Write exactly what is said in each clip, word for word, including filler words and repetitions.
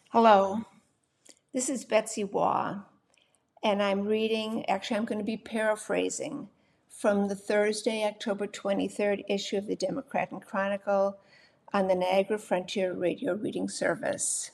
Hello, this is Betsy Waugh, and I'm reading, actually, I'm going to be paraphrasing from the Thursday, October twenty-third issue of the Democrat and Chronicle on the Niagara Frontier Radio Reading Service.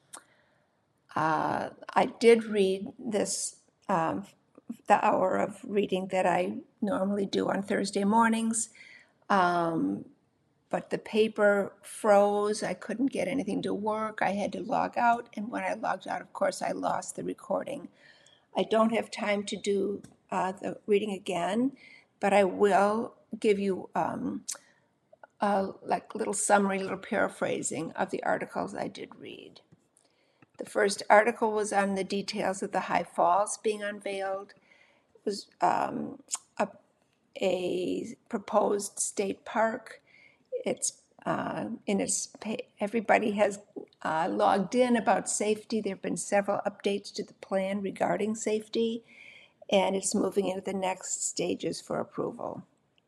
Uh, I did read this, um, the hour of reading that I normally do on Thursday mornings. Um, but the paper froze. I couldn't get anything to work. I had to log out. And when I logged out, of course, I lost the recording. I don't have time to do uh, the reading again, but I will give you um, a like little summary, little paraphrasing of the articles I did read. The first article was on the details of the High Falls being unveiled. It was um, a, a proposed state park. It's uh, in its everybody has uh, logged in about safety. There have been several updates to the plan regarding safety, and it's moving into the next stages for approval.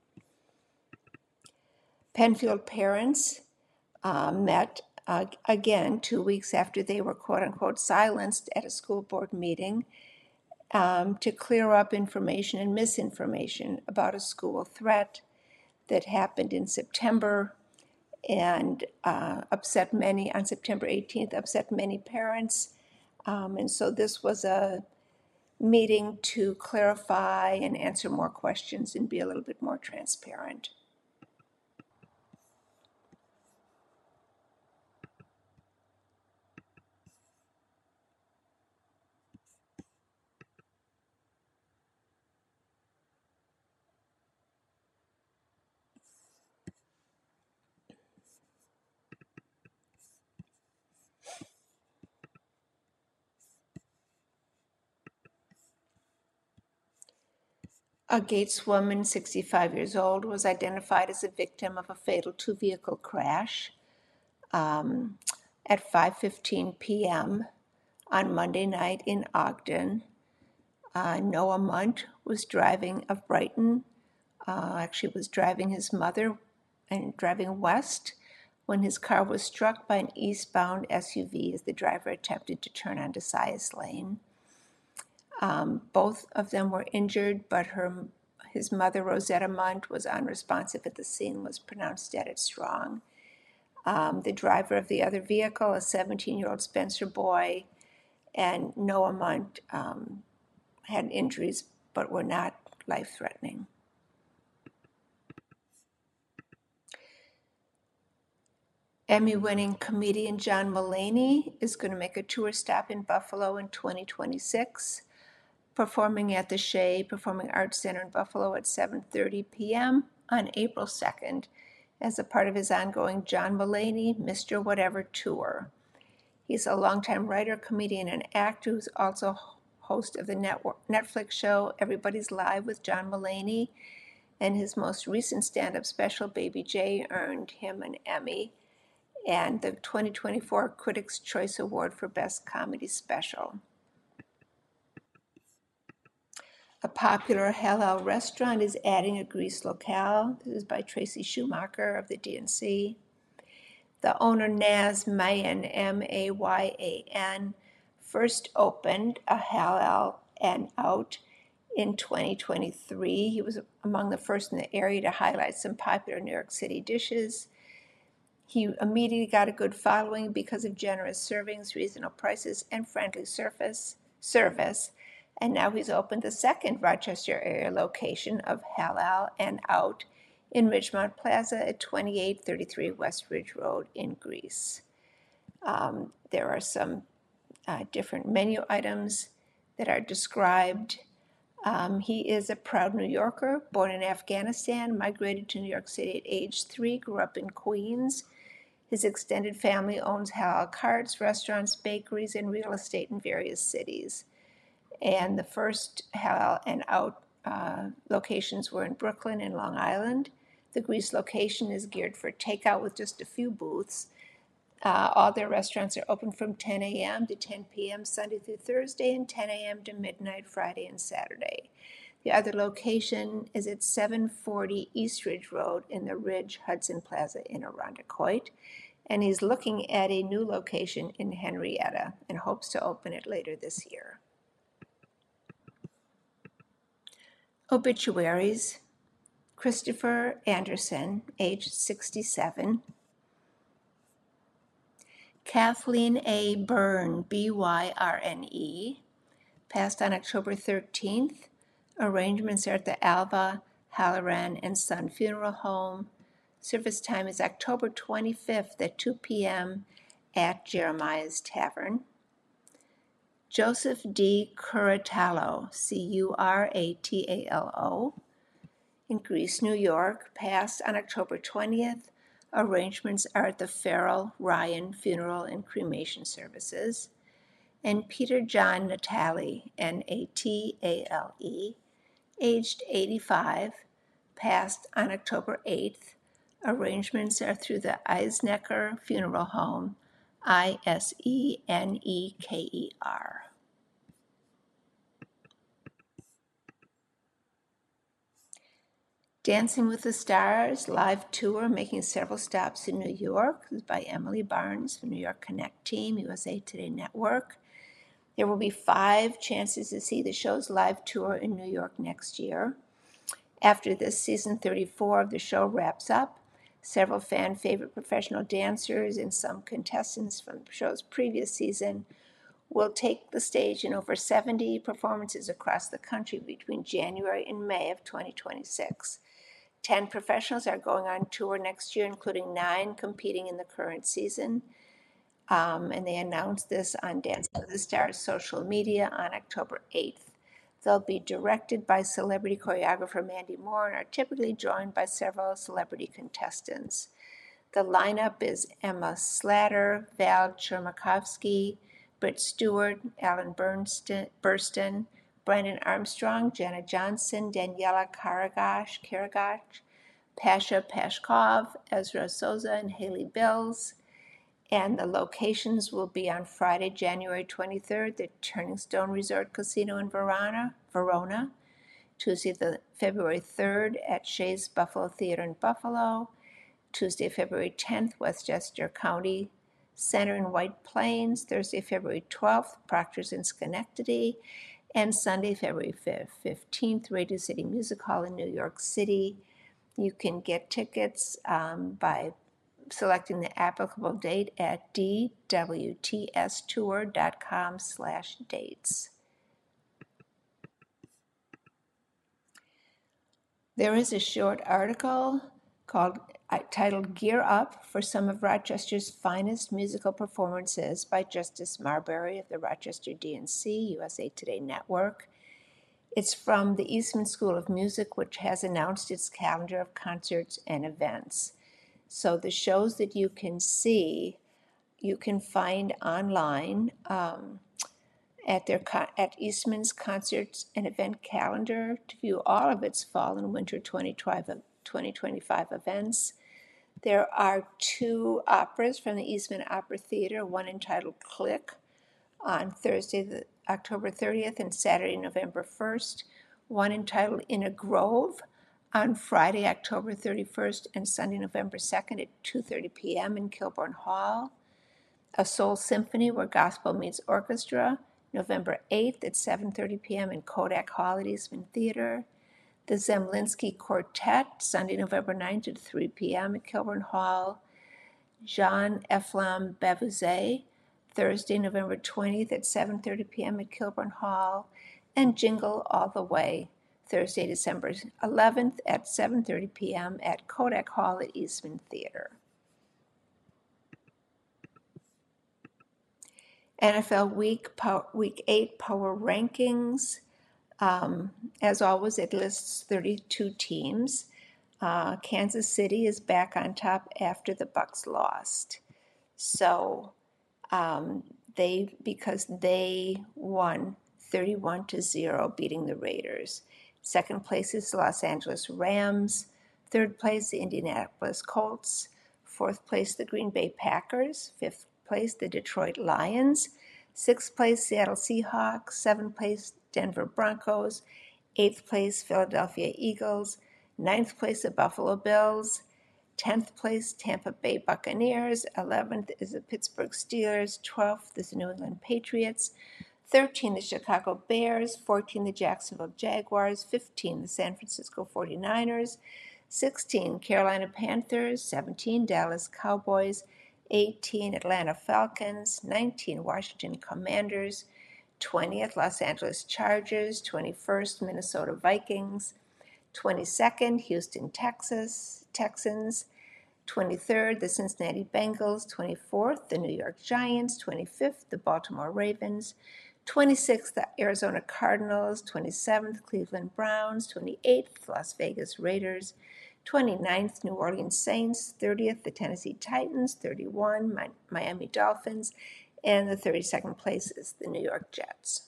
Penfield parents uh, met uh, again two weeks after they were quote unquote silenced at a school board meeting um, to clear up information and misinformation about a school threat that happened in September and uh, upset many on September eighteenth, upset many parents. Um, and so this was a meeting to clarify and answer more questions and be a little bit more transparent. A Gates woman, sixty-five years old, was identified as a victim of a fatal two-vehicle crash um, at five fifteen p.m. on Monday night in Ogden. Uh, Noah Munt was driving of Brighton, uh, actually was driving his mother and driving west when his car was struck by an eastbound S U V as the driver attempted to turn onto Sias Lane. Um, both of them were injured, but her his mother, Rosetta Munt, was unresponsive at the scene, was pronounced dead at Strong. Um, the driver of the other vehicle, a seventeen-year-old Spencer boy, and Noah Munt um, had injuries but were not life-threatening. Emmy-winning comedian John Mulaney is going to make a tour stop in Buffalo in twenty twenty-six, performing at the Shea Performing Arts Center in Buffalo at seven thirty p.m. on April second as a part of his ongoing John Mulaney Mister Whatever tour. He's a longtime writer, comedian, and actor who's also host of the network, Netflix show Everybody's Live with John Mulaney, and his most recent stand-up special, Baby J, earned him an Emmy and the twenty twenty-four Critics' Choice Award for Best Comedy Special. A popular halal restaurant is adding a grease locale. This is by Tracy Schumacher of the D N C. The owner, Naz Mayan, M A Y A N, first opened a halal and out in twenty twenty-three. He was among the first in the area to highlight some popular New York City dishes. He immediately got a good following because of generous servings, reasonable prices, and friendly surface, service. And now he's opened the second Rochester area location of Halal and Out in Ridgemont Plaza at twenty-eight thirty-three West Ridge Road in Greece. Um, there are some uh, different menu items that are described. Um, he is a proud New Yorker, born in Afghanistan, migrated to New York City at age three, grew up in Queens. His extended family owns halal carts, restaurants, bakeries, and real estate in various cities. And the first halal and out uh, locations were in Brooklyn and Long Island. The Greece location is geared for takeout with just a few booths. Uh, all their restaurants are open from ten a.m. to ten p.m. Sunday through Thursday and ten a.m. to midnight Friday and Saturday. The other location is at seven forty East Ridge Road in the Ridge Hudson Plaza in Irondequoit. and he's looking at a new location in Henrietta and hopes to open it later this year. Obituaries. Christopher Anderson, age sixty-seven. Kathleen A. Byrne, B Y R N E, passed on October thirteenth. Arrangements are at the Alva, Halloran, and Son Funeral Home. Service time is October twenty-fifth at two p.m. at Jeremiah's Tavern. Joseph D. Curatalo, C U R A T A L O, in Greece, New York, passed on October twentieth. Arrangements are at the Farrell Ryan Funeral and Cremation Services. And Peter John Natale, N A T A L E, aged eighty-five, passed on October eighth. Arrangements are through the Eisnecker Funeral Home, I S E N E K E R. Dancing with the Stars live tour, making several stops in New York. This is by Emily Barnes from New York Connect Team, U S A Today Network. There will be five chances to see the show's live tour in New York next year. After this, season thirty-four of the show wraps up. Several fan favorite professional dancers and some contestants from the show's previous season will take the stage in over seventy performances across the country between January and May of twenty twenty-six. Ten professionals are going on tour next year, including nine competing in the current season. Um, and they announced this on Dancing with the Stars social media on October eighth. They'll be directed by celebrity choreographer Mandy Moore and are typically joined by several celebrity contestants. The lineup is Emma Slatter, Val Chermakovsky, Britt Stewart, Alan Burstyn, Burstyn, Brandon Armstrong, Jenna Johnson, Daniela Karagash, Karagash, Pasha Pashkov, Ezra Souza, and Haley Bills. And the locations will be on Friday, January twenty-third, the Turning Stone Resort Casino in Verona, Verona. Tuesday, the February third, at Shays Buffalo Theater in Buffalo. Tuesday, February tenth, Westchester County Center in White Plains. Thursday, February twelfth, Proctor's in Schenectady. And Sunday, February fifteenth, Radio City Music Hall in New York City. You can get tickets um, by selecting the applicable date at d w t s tour dot com slash dates. There is a short article called uh, titled Gear Up for some of Rochester's finest musical performances by Justice Marbury of the Rochester D N C, U S A Today Network. It's from the Eastman School of Music, which has announced its calendar of concerts and events. So the shows that you can see, you can find online um, at their at Eastman's concerts and event calendar to view all of its fall and winter twenty twenty-five events. There are two operas from the Eastman Opera Theater, one entitled Click on Thursday, the October thirtieth, and Saturday, November first, one entitled In a Grove on Friday, October thirty-first, and Sunday, November second at two thirty p.m. in Kilbourne Hall. A Soul Symphony Where Gospel Meets Orchestra, November eighth at seven thirty p.m. in Kodak Hall at Eastman Theater. The Zemlinsky Quartet, Sunday, November ninth at three p.m. at Kilbourne Hall. Jean Ephraim Bavuzet, Thursday, November twentieth at seven thirty p.m. at Kilbourne Hall. And Jingle All the Way, Thursday, December eleventh at seven thirty p.m. at Kodak Hall at Eastman Theater. N F L Week power, Week eight Power Rankings. Um, as always, it lists thirty-two teams. Uh, Kansas City is back on top after the Bucs lost. So um, they because they won thirty-one to zero, beating the Raiders. Second place is the Los Angeles Rams. Third place, the Indianapolis Colts. Fourth place, the Green Bay Packers. Fifth place, the Detroit Lions. Sixth place, Seattle Seahawks. Seventh place, Denver Broncos. Eighth place, Philadelphia Eagles. Ninth place, the Buffalo Bills. tenth place, Tampa Bay Buccaneers. eleventh is the Pittsburgh Steelers. twelfth is the New England Patriots. thirteen, the Chicago Bears. fourteen, the Jacksonville Jaguars. fifteen, the San Francisco forty-niners. sixteen, Carolina Panthers. seventeen, Dallas Cowboys. eighteen, Atlanta Falcons. nineteen, Washington Commanders. twentieth, Los Angeles Chargers. twenty-first, Minnesota Vikings. twenty-second, Houston, Texas, Texans. twenty-third, the Cincinnati Bengals. twenty-fourth, the New York Giants. twenty-fifth, the Baltimore Ravens. twenty-sixth, the Arizona Cardinals. twenty-seventh, Cleveland Browns. twenty-eighth, Las Vegas Raiders. twenty-ninth, New Orleans Saints. thirtieth, the Tennessee Titans. thirty-one, Miami Dolphins. And the thirty-second place is the New York Jets.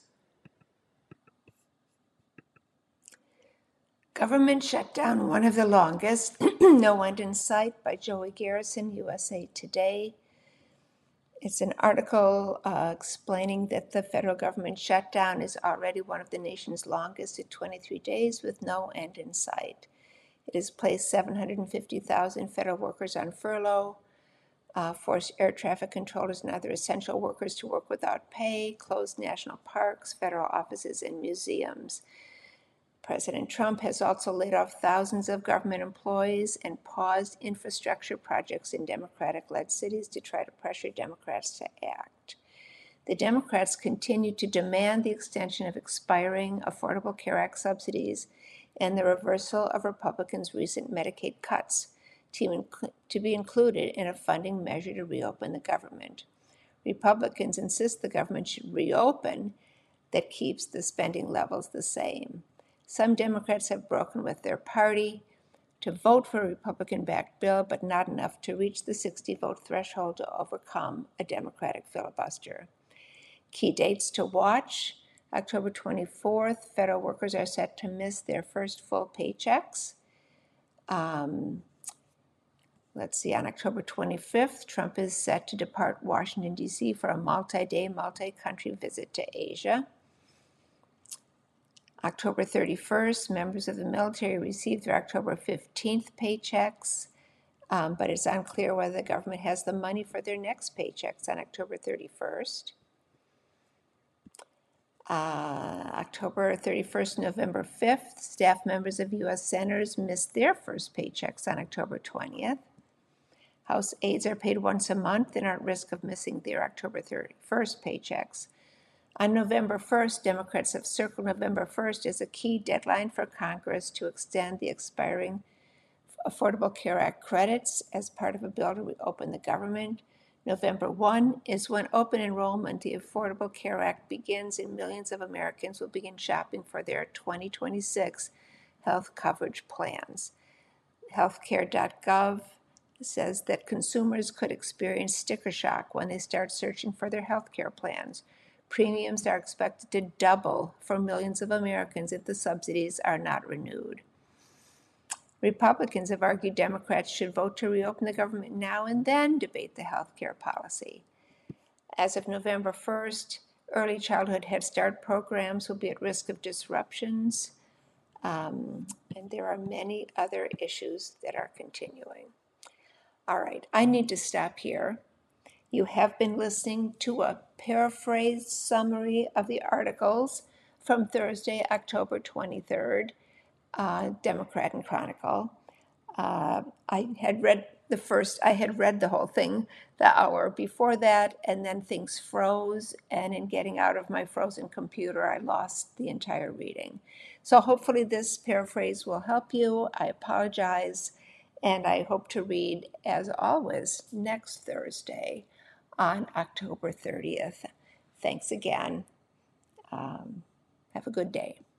Government shutdown, one of the longest. No End in Sight by Joey Garrison, U S A Today. It's an article uh, explaining that the federal government shutdown is already one of the nation's longest at twenty-three days with no end in sight. It has placed seven hundred fifty thousand federal workers on furlough, uh, forced air traffic controllers and other essential workers to work without pay, closed national parks, federal offices, and museums. President Trump has also laid off thousands of government employees and paused infrastructure projects in Democratic-led cities to try to pressure Democrats to act. The Democrats continue to demand the extension of expiring Affordable Care Act subsidies and the reversal of Republicans' recent Medicaid cuts to, inc- to be included in a funding measure to reopen the government. Republicans insist the government should reopen that keeps the spending levels the same. Some Democrats have broken with their party to vote for a Republican-backed bill, but not enough to reach the sixty-vote threshold to overcome a Democratic filibuster. Key dates to watch: October twenty-fourth, federal workers are set to miss their first full paychecks. Um, let's see, on October twenty-fifth, Trump is set to depart Washington, D C for a multi-day, multi-country visit to Asia. October thirty-first, members of the military received their October fifteenth paychecks, um, but it's unclear whether the government has the money for their next paychecks on October thirty-first. Uh, October thirty-first, November fifth, staff members of U S senators missed their first paychecks on October twentieth. House aides are paid once a month and are at risk of missing their October thirty-first paychecks. On November first, Democrats have circled November first as a key deadline for Congress to extend the expiring Affordable Care Act credits as part of a bill to reopen the government. November first is when open enrollment, the Affordable Care Act, begins, and millions of Americans will begin shopping for their twenty twenty-six health coverage plans. healthcare dot gov says that consumers could experience sticker shock when they start searching for their health care plans. Premiums are expected to double for millions of Americans if the subsidies are not renewed. Republicans have argued Democrats should vote to reopen the government now and then debate the health care policy. As of November first, early childhood Head Start programs will be at risk of disruptions, um, and there are many other issues that are continuing. All right, I need to stop here. You have been listening to a paraphrased summary of the articles from Thursday, October twenty-third, uh, Democrat and Chronicle. Uh, I had read the first, I had read the whole thing the hour before that, and then things froze, and in getting out of my frozen computer, I lost the entire reading. So hopefully this paraphrase will help you. I apologize, and I hope to read, as always, next Thursday on October thirtieth. Thanks again. Um, have a good day.